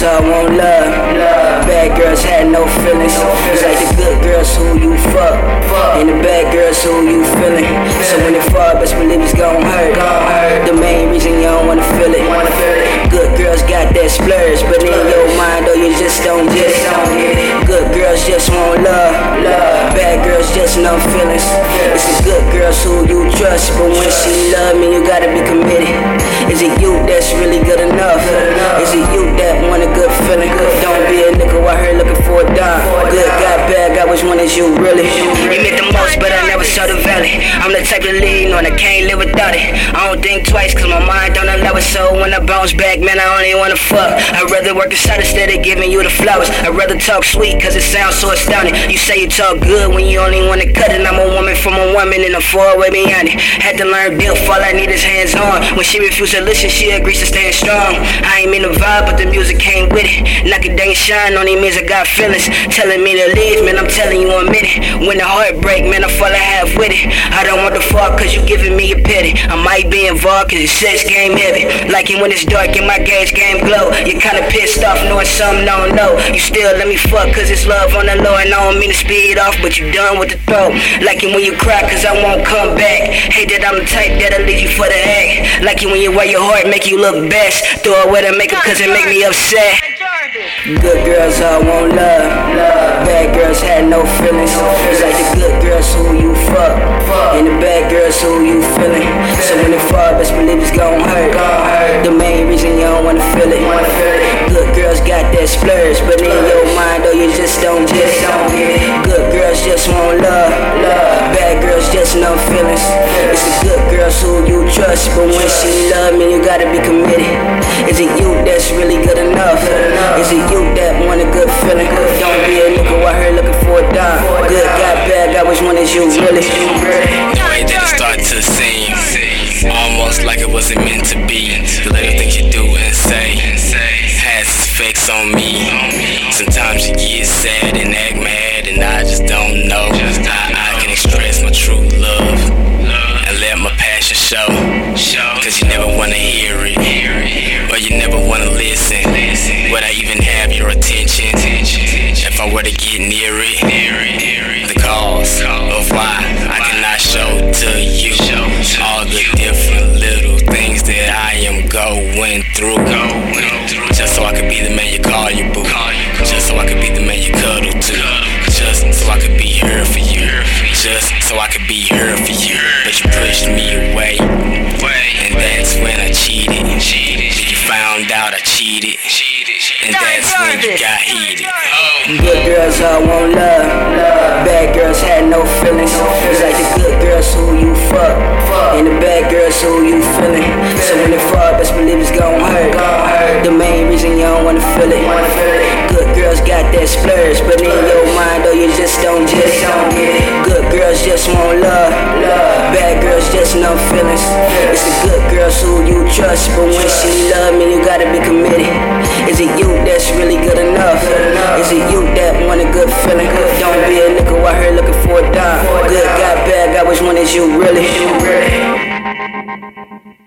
all want love. Bad girls had no feelings. It's like the good girls who you fuck, and the bad girls who you feeling. So when it fall, best believe it's gon' hurt. The main reason you don't wanna feel it. Good girls got that splurge, but in your mind, though, you just don't get it. Good girls just want love. Bad girls just no feelings. It's the good girls who you trust, but when she love me, you gotta be committed. Is it you that's really good enough? Is it you that want a good feeling? Don't be a nigga out here looking for a dime. Good got bad, got which one is you really? You meant the most, but I never saw the valley. I'm the type of lead, no, and I can't live without it. I don't think twice, cause my mind don't allow it. So when I bounce back, man, I only wanna fuck. I'd rather work inside instead of giving you the flowers. I'd rather talk sweet, cause it sounds so astounding. You say you talk good when you only wanna cut it. I'm a woman from a woman and I'm far away beyond it. Had to learn deal, all I need is hands on. When she refused to listen, she agrees to stand strong. I ain't mean to vibe, but the music came with it. Knock it down, shine on it means I got feelings. Telling me to leave, man, I'm telling you a minute. When the heart break, man, I fall a half with it. I don't want to fall cause you giving me a pity. I might be involved cause your sex game heavy. Like it when it's dark and my gauge game glow. You kinda pissed off knowing something I don't know. You still let me fuck cause it's love on the low. And I don't mean to speed off, but you done with the throat. Like it when you cry cause I won't come back. Hate that I'm the type that'll leave you for the act. Like it when you wear your heart, make you look best. Throw away the makeup cause it make me upset. Good girls all want love. Bad girls had no feelings. It's like the good girls who you fuck, and the bad girls who you feeling. So when it fall, best believe it's gon' hurt. The main reason you don't wanna feel it. Good girls got that splurge, but in your mind, though, you just don't get it. Good girls just want love. Bad girls just no feelings. It's the good girls who you trust, but when she love me, you gotta be committed. Is it you that's really good enough? Is it you that want a good feeling? Don't be a nigga out here looking for a dime. Good got bad, got which one is you really? The way that it started to seem almost like it wasn't meant to be. The little things you do and say has effects on me. Sometimes you get sad and act mad, and I just don't know how I can express my true love and let my passion show. Cause you never wanna hear it, or you never wanna listen. Would I even have your attention if I were to get near it? The cause of why I cannot show to you all the different little things that I am going through. Just so I could be the man you call your boo. Just so I could be the man you cuddle to. Just so I could be here for you. Just so I could be here for you. But you pushed me away, and that's when I cheated. Then you found out I cheated, and that's when you got heated. Good girls all want love. Bad girls had no feelings. It's like the good girls who you fuck, and the bad girls who you feeling. So when it fall, best believe it's gon' hurt. The main reason you don't wanna feel it. Good girls got that splurge, but in your mind, though, you just don't get it. Good girls just want love. Bad girls just no feelings. It's the good girls who you trust, but when she love me, you gotta be committed. Is it you that's really good enough? Is it you that want a good feeling? Don't be a nigga out here looking for a dime. Good got bad, got which one is you really?